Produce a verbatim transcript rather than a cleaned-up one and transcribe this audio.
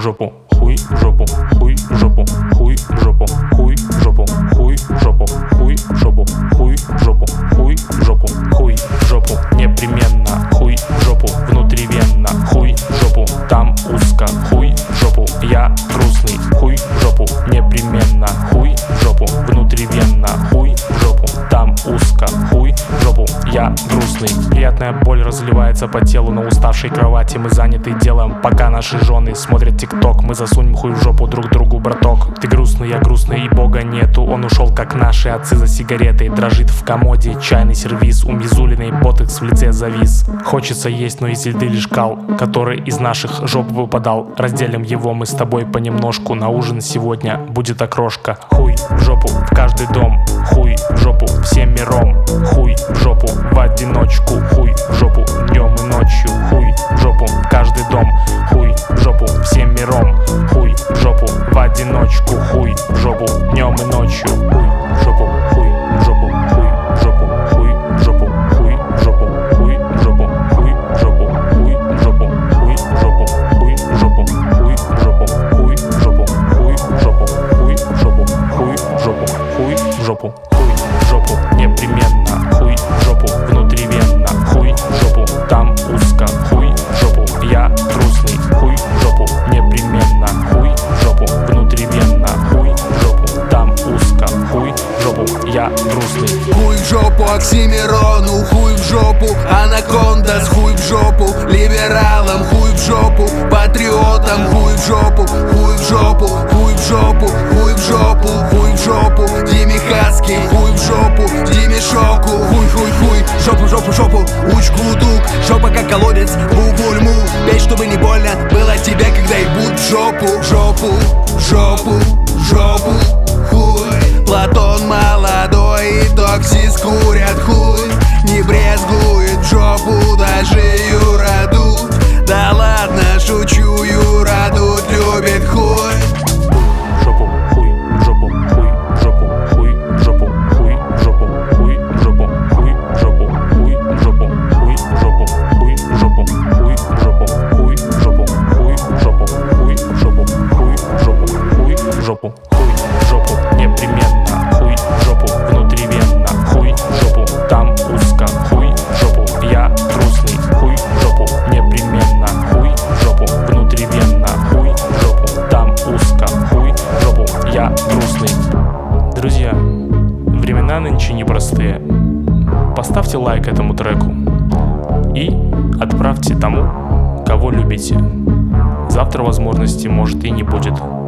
жопу, хуй в жопу, хуй в жопу, хуй в жопу, хуй в жопу, хуй в жопу, хуй в жопу, хуй в жопу, хуй в жопу, хуй в жопу, непременно, хуй в жопу, внутривенно, хуй в жопу, там узко, хуй в жопу, я грустный, хуй в жопу, непременно, хуй в жопу, внутривенно, хуй в жопу, там узко, хуй в жопу, я грустный. Приятная боль разливается по телу на уставшей кровати. Мы заняты делом, пока наши жены смотрят тикток. Мы засунем хуй в жопу друг другу, браток. Ты грустный, я грустный, и бога нету. Он ушел, как наши отцы, за сигаретой. Дрожит в комоде чайный сервиз. У Мизулиной ботекс в лице завис. Хочется есть, но из еды лишь кал, который из наших жоп выпадал. Разделим его мы с тобой понемножку. На ужин сегодня будет окрошка. Хуй в жопу в каждый дом. Хуй в жопу всем миром. Хуй в жопу в одиночку. Хуй в жопу днем и ночью. Хуй в жопу в каждый дом. Хуй в жопу всем миром. Хуй в жопу в одиночку. Хуй в жопу днем и ночью. Хуй в жопу, хуй в жопу, хуй в жопу, хуй в жопу, хуй в жопу, хуй в жопу, хуй в жопу, хуй в жопу, хуй в жопу, хуй в жопу, хуй в жопу, хуй в жопу, хуй в жопу, хуй в жопу, хуй в жопу, хуй в жопу, хуй в жопу, непременно, хуй в жопу, внутривенно, хуй в жопу, там узко, хуй в жопу, я грустный, хуй в жопу, непременно, хуй в жопу, внутривенно, хуй в жопу, там узко, хуй в жопу, я грустный. Хуй в жопу Оксимирону, хуй в жопу Анакондас, хуй в жопу либералам, хуй в жопу патриотам, хуй в жопу, хуй в жопу, хуй в жопу, хуй в жопу, хуй в жопу Диме Хаски, хуй в жопу Диме Шоку, хуй, хуй, хуй, жопу, жопу, жопу, учку дук, жопа как колодец, бугульму, пей, чтобы не больно было тебе, когда ебут в жопу, жопу, жопу, жопу, хуй. Платон молодой и токсис курят хуй. Не брезгует в жопу даже Юра Дудь. Да ладно, шучу, Юра Дудь любит хуй. Жопу, хуй, жопу, хуй, жопу, хуй, жопу, хуй, жопу, хуй, жопу, хуй, жопу, хуй, жопу, хуй, жопу, хуй, жопу, хуй, жопу, хуй, жопу, хуй, жопу, хуй, жопу, хуй, жопу, хуй, жопу, хуй, жопу, непременно, хуй, жопу, внутривенно, хуй, жопу, там узко, хуй, жопу, я грустный, хуй, жопу, непременно, хуй, жопу, внутривенно, хуй, жопу, там узко, хуй, жопу, я грустный. Друзья, времена нынче непростые. Поставьте лайк этому треку и отправьте тому, кого любите. Завтра возможности может и не будет.